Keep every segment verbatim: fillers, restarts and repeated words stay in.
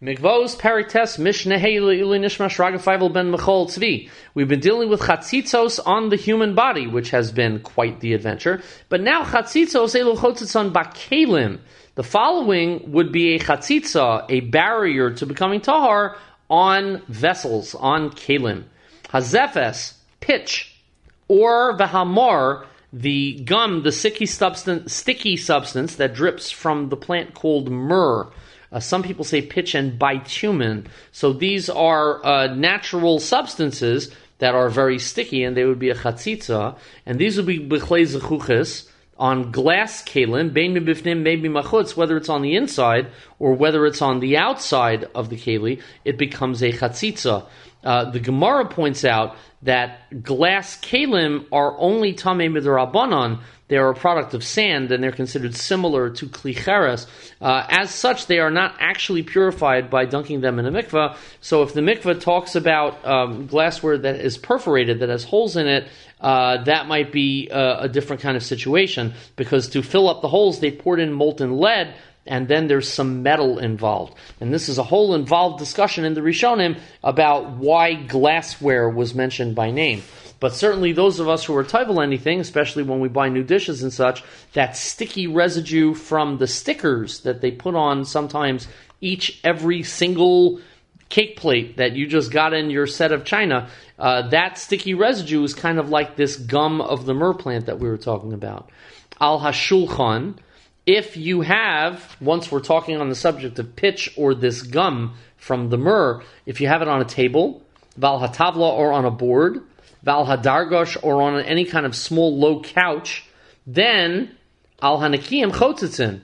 Mikvos Perites Mishnah Heilu Ili Nishmash Ragafayvel Ben Mechol Tzvi. We've been dealing with chatzitzos on the human body, which has been quite the adventure. But now chatzitzos Elu Chotzitzon Bakelim. The following would be a chatzitza, a barrier to becoming tahar on vessels, on kelim. Hazefes, pitch, or vahamar, the gum, the sticky substance, sticky substance that drips from the plant called myrrh. Uh, some people say pitch and bitumen. So these are uh, natural substances that are very sticky, and they would be a chatzitza. And these would be b'chlei zechuches on glass kalim, bein mibifnim, maybe machutz, whether it's on the inside or whether it's on the outside of the keli, it becomes a chatzitza. Uh, the Gemara points out that glass kalim are only tamei midrabanan. They are a product of sand, and they're considered similar to klicheres. Uh, as such, they are not actually purified by dunking them in a mikveh. So if the mikveh talks about um, glassware that is perforated, that has holes in it, uh, that might be uh, a different kind of situation, because to fill up the holes, they poured in molten lead, and then there's some metal involved. And this is a whole involved discussion in the Rishonim about why glassware was mentioned by name. But certainly those of us who are taival anything, especially when we buy new dishes and such, that sticky residue from the stickers that they put on sometimes each, every single cake plate that you just got in your set of china, uh, that sticky residue is kind of like this gum of the myrrh plant that we were talking about. Al hashulchan, if you have, once we're talking on the subject of pitch or this gum from the myrrh, if you have it on a table, val hatavla, or on a board, val hadargosh, or on any kind of small low couch, then al hanakiyim chotzitzin.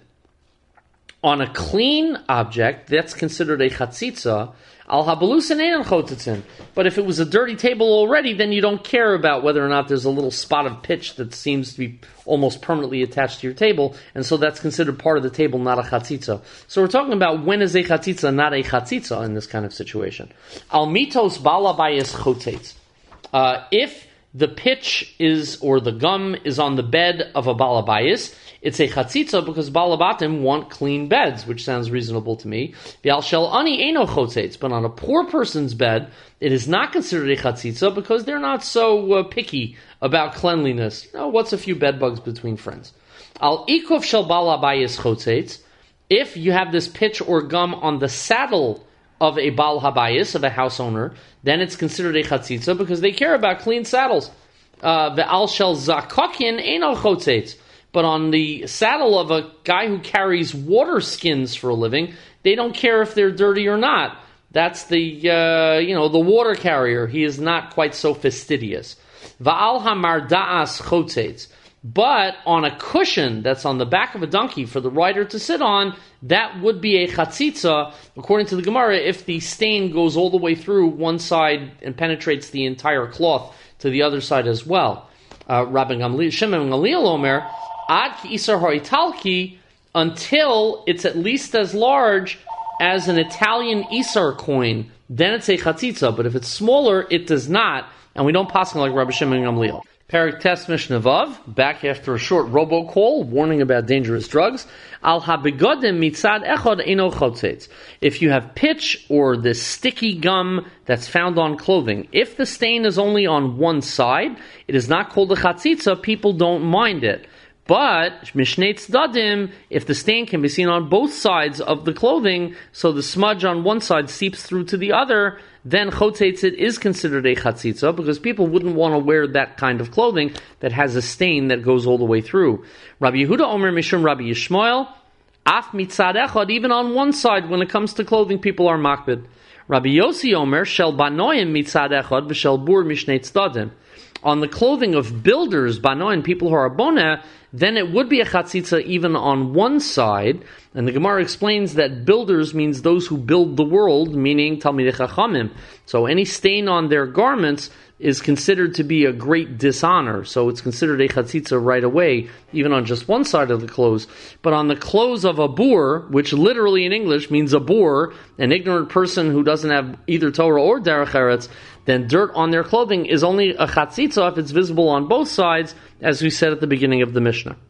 On a clean object, that's considered a chatzitza. Al habelusin ein chotzitzin. But if it was a dirty table already, then you don't care about whether or not there's a little spot of pitch that seems to be almost permanently attached to your table, and so that's considered part of the table, not a chatzitza. So we're talking about when is a chatzitza not a chatzitza in this kind of situation. Al mitos balabayis chotetz. Uh, if the pitch is, or the gum is on the bed of a balabayis, it's a chatzitza because balabatim want clean beds, which sounds reasonable to me. V'al shel ani eino chotzetz, but on a poor person's bed, it is not considered a chatzitza because they're not so uh, picky about cleanliness. You know, what's a few bed bugs between friends? Al ikuf shel balabayis chotzetz, if you have this pitch or gum on the saddle of a bal habayis, of a house owner, then it's considered a chatzitza because they care about clean saddles. Ve'al shel zakokin eino chotzetz. But on the saddle of a guy who carries water skins for a living, they don't care if they're dirty or not. That's the uh, you know the water carrier. He is not quite so fastidious. Va'al hamarda'as chotzetz. But on a cushion that's on the back of a donkey for the rider to sit on, that would be a chatzitza, according to the Gemara, if the stain goes all the way through one side and penetrates the entire cloth to the other side as well. Uh, Rabbi Gamliel, Shimon Gamliel Omer, ad ki isar haitalki, until it's at least as large as an Italian isar coin, then it's a chatzitza. But if it's smaller, it does not, and we don't pass like Rabbi Shimon Gamliel. Perik Tes Mishnah Vav, back after a short robocall, warning about dangerous drugs. Al habegodim mitzad echad eino chotzetz. If you have pitch or this sticky gum that's found on clothing, if the stain is only on one side, it is not called a chatzitza, people don't mind it. But mishnei tzdadim, if the stain can be seen on both sides of the clothing, so the smudge on one side seeps through to the other, then chotzetz it is considered a chatzitza because people wouldn't want to wear that kind of clothing that has a stain that goes all the way through. Rabbi Yehuda Omer Mishum Rabbi Yishmael, af mitzad echad, even on one side when it comes to clothing, people are makbid. Rabbi Yossi Omer shel banoim mitzad echad v'shel bur mishnei tzdadim. On the clothing of builders, banoim, people who are boneh, then it would be a chatzitza even on one side. And the Gemara explains that builders means those who build the world, meaning Talmidei Chachamim. So any stain on their garments is considered to be a great dishonor. So it's considered a chatzitza right away, even on just one side of the clothes. But on the clothes of a boor, which literally in English means a boor, an ignorant person who doesn't have either Torah or Derech Eretz, then dirt on their clothing is only a chatzitza if it's visible on both sides, as we said at the beginning of the Mishnah.